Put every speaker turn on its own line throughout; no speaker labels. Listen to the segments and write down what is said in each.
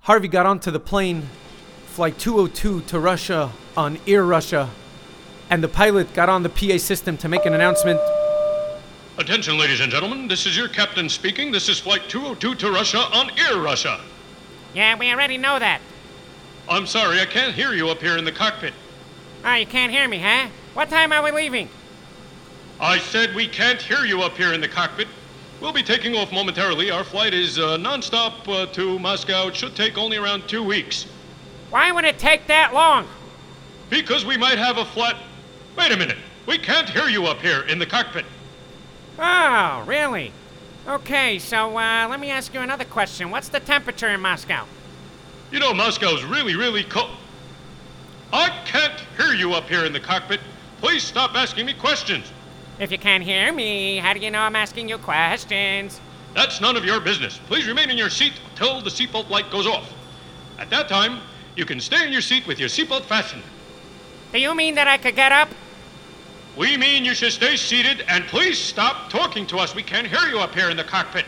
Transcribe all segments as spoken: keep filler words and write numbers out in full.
Harvey got onto the plane, flight two oh two to Russia on Air Russia, and the pilot got on the P A system to make an announcement.
Attention, ladies and gentlemen, this is your captain speaking. This is flight two oh two to Russia on Air Russia.
Yeah, we already know that.
I'm sorry, I can't hear you up here in the cockpit.
Oh, you can't hear me, huh? What time are we leaving?
I said we can't hear you up here in the cockpit. We'll be taking off momentarily. Our flight is uh, non-stop uh, to Moscow. It should take only around two weeks.
Why would it take that long?
Because we might have a flat... Wait a minute. We can't hear you up here in the cockpit.
Oh, really? Okay, so uh, let me ask you another question. What's the temperature in Moscow?
You know, Moscow's really, really cold. I can't hear you up here in the cockpit. Please stop asking me questions.
If you can't hear me, how do you know I'm asking you questions?
That's none of your business. Please remain in your seat until the seatbelt light goes off. At that time, you can stay in your seat with your seatbelt fastened.
Do you mean that I could get up?
We mean you should stay seated, and please stop talking to us. We can't hear you up here in the cockpit.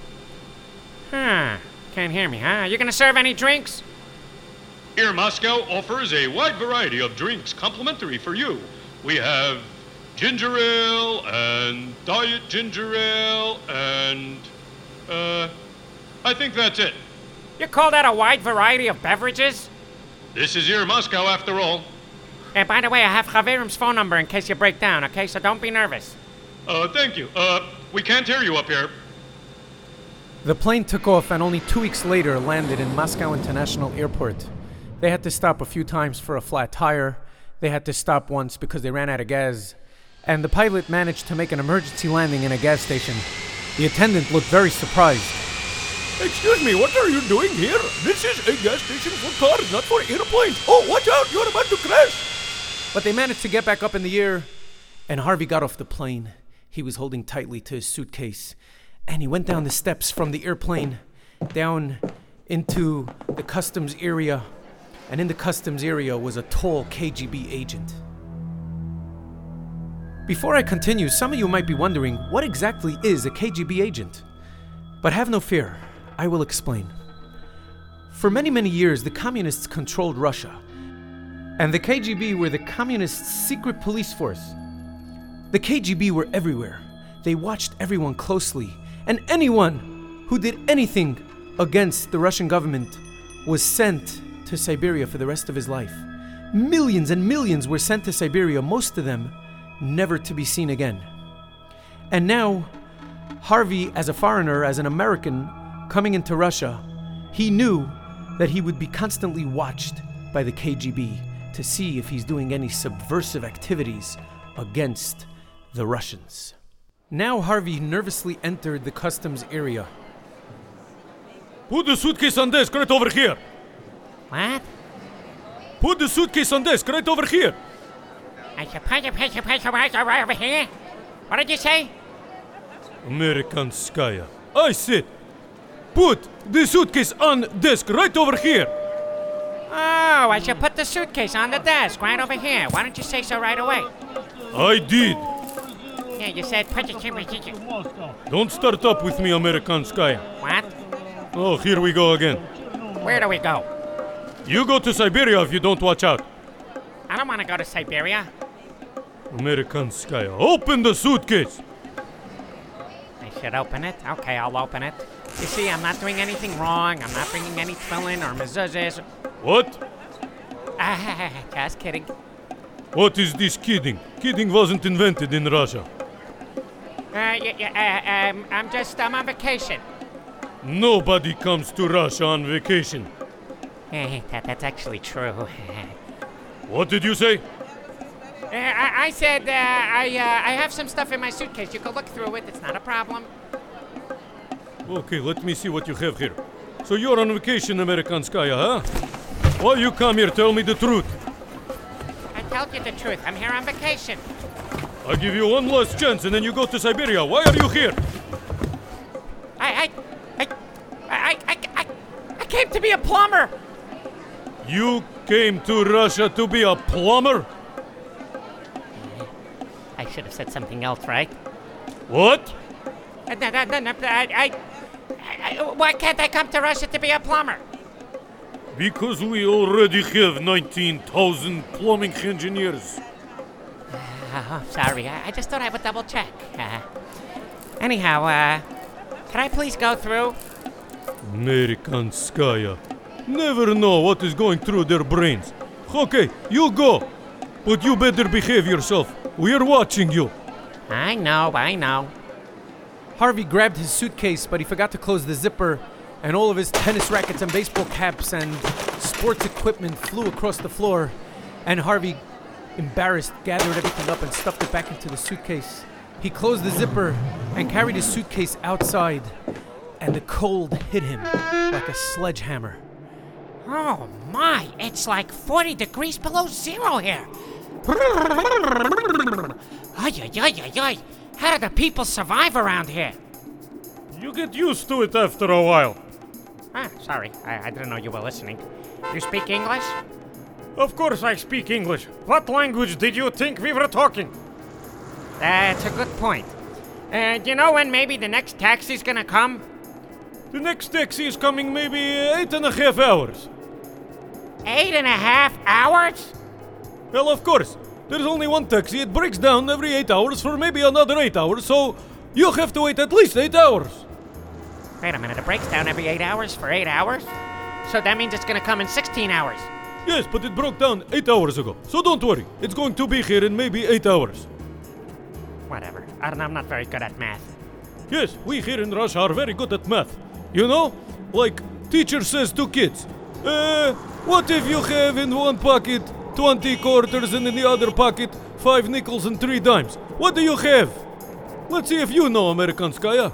Huh. Can't hear me, huh? You gonna serve any drinks?
Air Moscow offers a wide variety of drinks complimentary for you. We have ginger ale and diet ginger ale and, uh, I think that's it.
You call that a wide variety of beverages?
This is Air Moscow after all.
And by the way, I have Javerim's phone number in case you break down, okay? So don't be nervous.
Uh, thank you. Uh, we can't hear you up here.
The plane took off and only two weeks later landed in Moscow International Airport. They had to stop a few times for a flat tire. They had to stop once because they ran out of gas. And the pilot managed to make an emergency landing in a gas station. The attendant looked very surprised.
Excuse me, what are you doing here? This is a gas station for cars, not for airplanes. Oh, watch out, you're about to crash.
But they managed to get back up in the air, and Harvey got off the plane. He was holding tightly to his suitcase, and he went down the steps from the airplane, down into the customs area, and in the customs area was a tall K G B agent. Before I continue, some of you might be wondering, what exactly is a K G B agent? But have no fear, I will explain. For many, many years, the communists controlled Russia. And the K G B were the communists' secret police force. The K G B were everywhere. They watched everyone closely. And anyone who did anything against the Russian government was sent to Siberia for the rest of his life. Millions and millions were sent to Siberia, most of them never to be seen again. And now, Harvey, as a foreigner, as an American coming into Russia, he knew that he would be constantly watched by the K G B to see if he's doing any subversive activities against the Russians. Now Harvey nervously entered the customs area.
Put the suitcase on desk right over here.
What?
Put the suitcase on desk right over here.
I should put the picture picture right over here. What did you say?
Amerikanskaya. I said, put the suitcase on desk right over here.
Oh, I should put the suitcase on the desk right over here. Why don't you say so right away?
I did.
Yeah, you said put the suitcase.
Don't start up with me, Amerikanskaya.
What?
Oh, here we go again.
Where do we go?
You go to Siberia if you don't watch out.
I don't want to go to Siberia.
Amerikanskaya, open the suitcase.
I should open it? Okay, I'll open it. You see, I'm not doing anything wrong. I'm not bringing any tefillin or mezuzahs.
What?
Ah, just kidding.
What is this kidding? Kidding wasn't invented in Russia.
Uh, yeah, yeah, uh, um, I'm just, I'm on vacation.
Nobody comes to Russia on vacation.
Eh, that, that's actually true.
What did you say?
Uh, I, I said uh, I, uh, I have some stuff in my suitcase. You can look through it. It's not a problem.
Okay, let me see what you have here. So you're on vacation, Amerikanskaya, huh? Why you come here? Tell me the truth.
I told you the truth. I'm here on vacation.
I give you one last chance and then you go to Siberia. Why are you here?
I, I, I, I, I, I, I came to be a plumber.
You came to Russia to be a plumber?
I should have said something else, right?
What?
Uh, no, no, no, no, I, I, I, why can't I come to Russia to be a plumber?
Because we already have nineteen thousand plumbing engineers.
Uh, oh, sorry, I, I just thought I would double check. Uh, anyhow, uh, can I please go through?
Amerikanskaya. Never know what is going through their brains. Okay, you go. But you better behave yourself. We are watching you.
I know, I know.
Harvey grabbed his suitcase, but he forgot to close the zipper, and all of his tennis rackets and baseball caps and sports equipment flew across the floor, and Harvey, embarrassed, gathered everything up and stuffed it back into the suitcase. He closed the zipper and carried his suitcase outside, and the cold hit him like a sledgehammer.
Oh my, it's like forty degrees below zero here. Ay, ay, ay, ay, ay. How do the people survive around here?
You get used to it after a while.
Ah, sorry, I, I didn't know you were listening. You speak English?
Of course I speak English. What language did you think we were talking?
That's a good point. Uh, do you know when maybe the next taxi's gonna come?
The next taxi is coming maybe eight and a half hours.
Eight and a half hours?
Well, of course. There's only one taxi. It breaks down every eight hours for maybe another eight hours, so you have to wait at least eight hours.
Wait a minute, it breaks down every eight hours for eight hours? So that means it's gonna come in sixteen hours.
Yes, but it broke down eight hours ago, so don't worry. It's going to be here in maybe eight hours.
Whatever. I don't know, I'm not very good at math.
Yes, we here in Russia are very good at math. You know, like teacher says to kids, uh, what if you have in one pocket twenty quarters and in the other pocket five nickels and three dimes? What do you have? Let's see if you know, Amerikanskaya.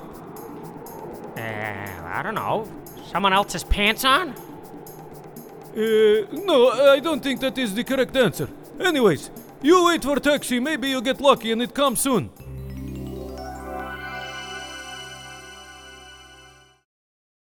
Uh, I don't know. Someone else's pants on?
Uh, no, I don't think that is the correct answer. Anyways, you wait for taxi, maybe you get lucky and it comes soon.